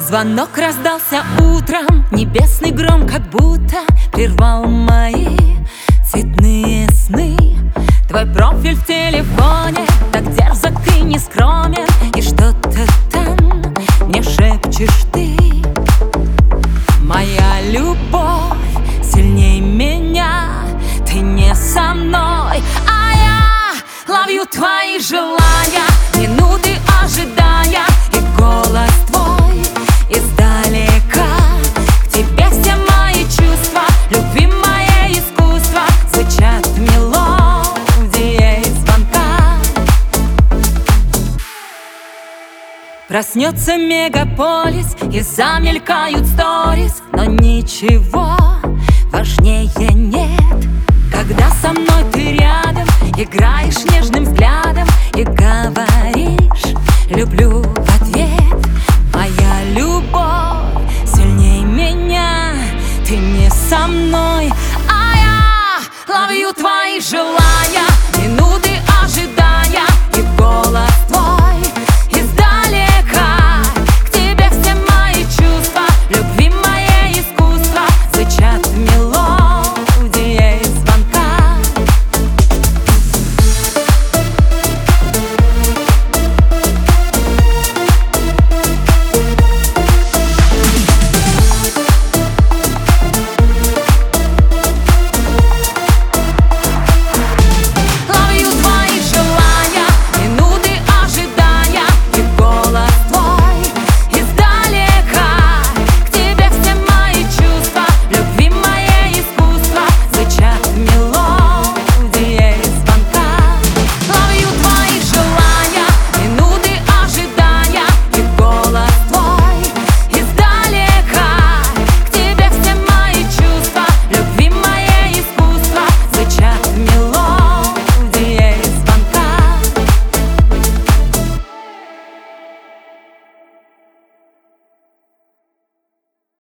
Звонок раздался утром, небесный гром как будто прервал мои цветные сны. Твой профиль в телефоне так дерзок и нескромен, и что-то там мне шепчешь ты. Моя любовь сильней меня, ты не со мной, а я ловлю твои желания, минуты ожидания, и голос твой издалека. К тебе все мои чувства, любимое искусство звучат мелодией звонка. Проснется мегаполис и замелькают сторис, но ничего важнее нет, когда со мной ты рядом, играешь нежным взглядом и говоришь: люблю